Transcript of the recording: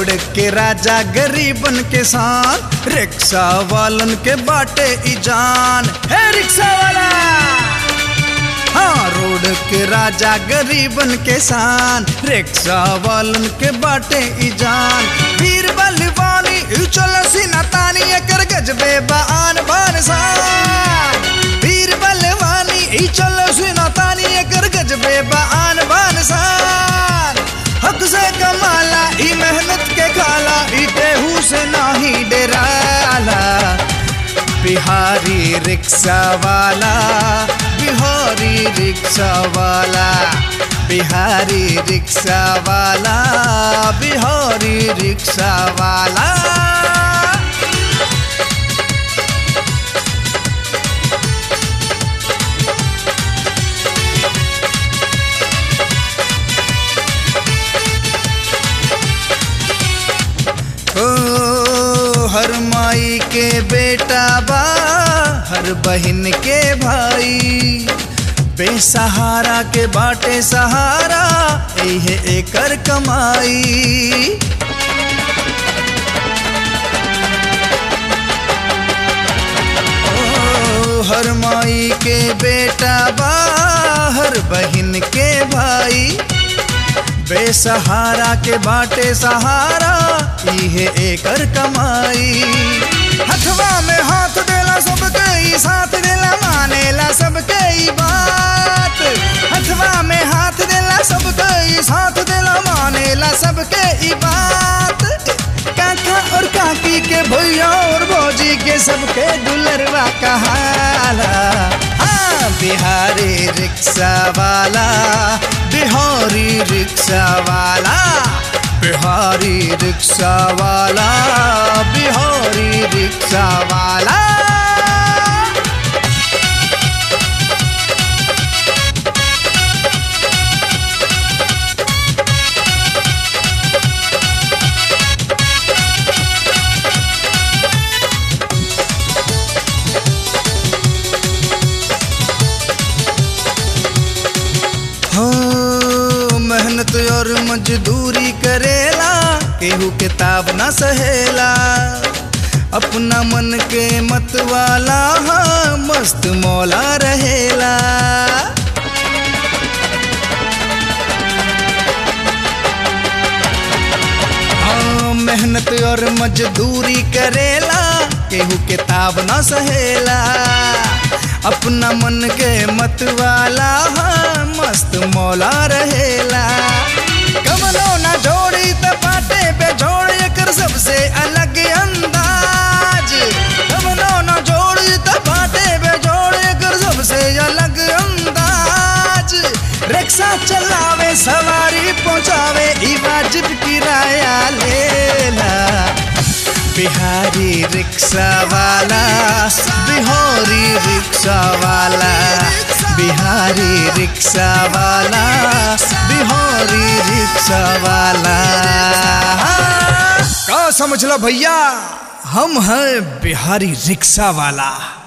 Road के राजा गरीबन के शान, रिक्शा वालन के बाटे ई जान। है रिक्शा वाला, हाँ रोड के राजा गरीबन के शान, रिक्शा वालन के बाटे ई जान। वीर बलवानी चल सीना तानी कर गजबे बान बान शान। वीर बलवानी चल सीना तानी कर गजबे बान बान शान। हक से कमाला ई मेहनत के खाला, ई देहू से नाही डेराला। बिहारी रिक्शा वाला, बिहारी रिक्शा वाला, बिहारी रिक्शा वाला, बिहारी रिक्शा वाला। हर माई के बेटा बा, हर बहन के भाई, बेसहारा के बाटे सहारा, यही एकर कमाई। हर माई के बेटा बा, हर बहन के भाई, बेसहारा के बाटे सहारा, इहे एकर कमाई। हथवा में हाथ देला सबके ई साथ देला, मानेला सबके ई बात। हथवा में हाथ देला सबके ई साथ देला, मानेला सबके ई बात। काका और काकी के भैया और भौजी के सबके दुलरवा कहाला। हाँ बिहारी रिक्शा वाला, बिहारी रिक्शा वाला, बिहारी रिक्शा वाला, बिहारी रिक्शा वाला। मेहनत और मजदूरी करेला, केहू किताब ना सहेला। अपना मन के मत वाला, हाँ मस्त मौला रहेला। हाँ मेहनत और मजदूरी करेला, केहू किताब ना सहेला। अपना मन के मत वाला, हाँ मस्त मौला रहेला। कमनो ना जोड़ी त बाटे पे जोड़, एकर सबसे अलग अंदाज। कमनो ना जोड़ी त बाटे पे जोड़, एकर सबसे अलग अंदाज। रिक्शा चलावे सवारी पहुँचावे, ई वाजिब किराया लेला। बिहारी रिक्शा वाला, बिहारी रिक्शा वाला, बिहारी रिक्शा वाला, बिहारी रिक्शा वाला। का समझ लो भैया, हम हैं बिहारी रिक्शा वाला।